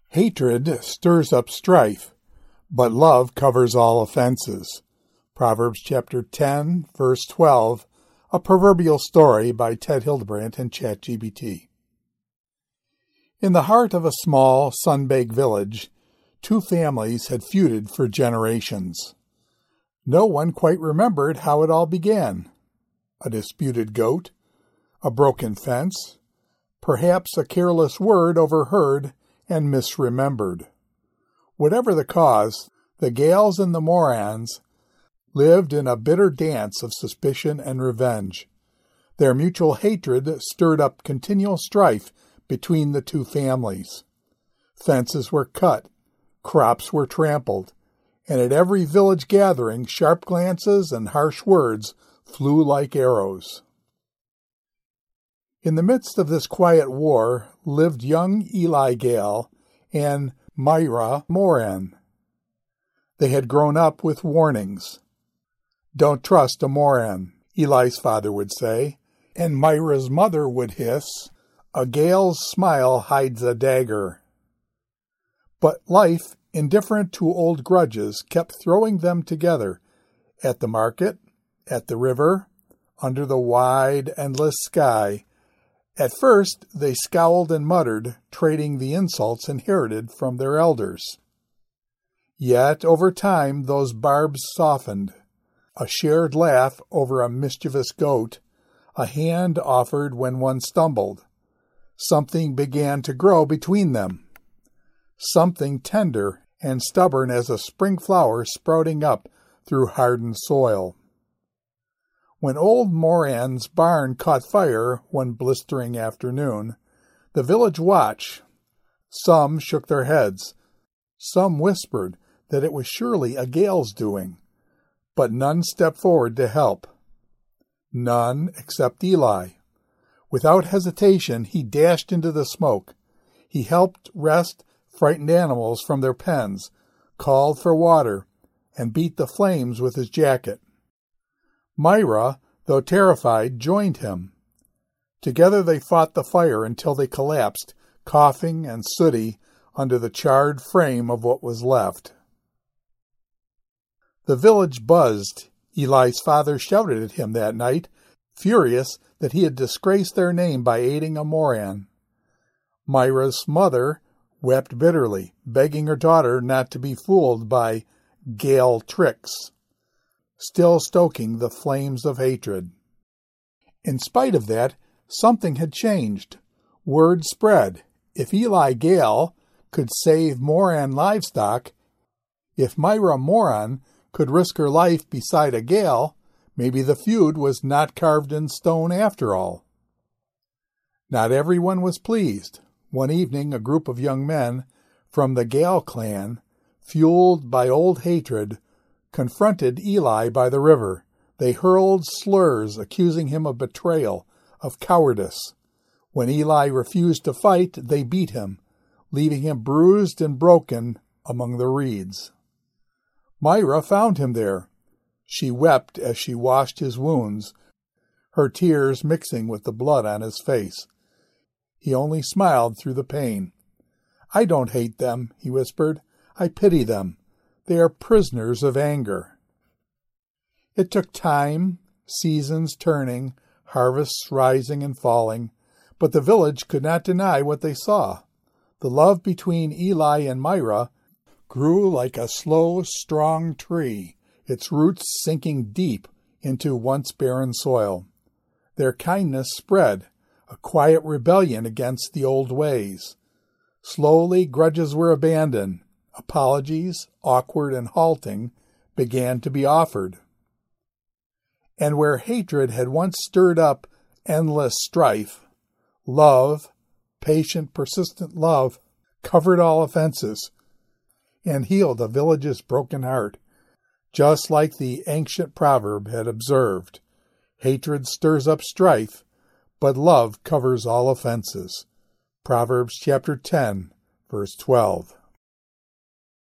Hatred stirs up strife, but love covers all offenses. Proverbs chapter 10, verse 12, a proverbial story by Ted Hildebrandt and ChatGPT. In the heart of a small, sun-baked village, two families had feuded for generations. No one quite remembered how it all began. A disputed goat, a broken fence, perhaps a careless word overheard and misremembered. Whatever the cause, the Gales and the Morans lived in a bitter dance of suspicion and revenge. Their mutual hatred stirred up continual strife between the two families. Fences were cut, crops were trampled, and at every village gathering sharp glances and harsh words flew like arrows. In the midst of this quiet war lived young Eli Gale and Myra Moran. They had grown up with warnings. "Don't trust a Moran," Eli's father would say, and Myra's mother would hiss, "A Gale's smile hides a dagger." But life, indifferent to old grudges, kept throwing them together, at the market, at the river, under the wide, endless sky. At first they scowled and muttered, trading the insults inherited from their elders. Yet over time those barbs softened. A shared laugh over a mischievous goat, a hand offered when one stumbled. Something began to grow between them. Something tender and stubborn as a spring flower sprouting up through hardened soil. When old Moran's barn caught fire one blistering afternoon, the village watched. Some shook their heads. Some whispered that it was surely a Gale's doing, but none stepped forward to help. None except Eli. Without hesitation, he dashed into the smoke. He helped wrest frightened animals from their pens, called for water, and beat the flames with his jacket. Myra, though terrified, joined him. Together they fought the fire until they collapsed, coughing and sooty, under the charred frame of what was left. The village buzzed. Eli's father shouted at him that night, furious that he had disgraced their name by aiding a Moran. Myra's mother wept bitterly, begging her daughter not to be fooled by Gale tricks, still stoking the flames of hatred. In spite of that, something had changed. Word spread. If Eli Gale could save Moran livestock, if Myra Moran could risk her life beside a Gale, maybe the feud was not carved in stone after all. Not everyone was pleased. One evening, a group of young men from the Gale clan, fueled by old hatred, confronted Eli by the river. They hurled slurs, accusing him of betrayal, of cowardice. When Eli refused to fight, they beat him, leaving him bruised and broken among the reeds. Myra found him there. She wept as she washed his wounds, her tears mixing with the blood on his face. He only smiled through the pain. "I don't hate them," he whispered. "I pity them. They are prisoners of anger." It took time, seasons turning, harvests rising and falling, but the village could not deny what they saw. The love between Eli and Myra grew like a slow, strong tree, its roots sinking deep into once barren soil. Their kindness spread, a quiet rebellion against the old ways. Slowly, grudges were abandoned. Apologies, awkward and halting, began to be offered. And where hatred had once stirred up endless strife, love, patient, persistent love, covered all offenses and healed a village's broken heart, just like the ancient proverb had observed. Hatred stirs up strife, but love covers all offenses. Proverbs chapter 10, verse 12.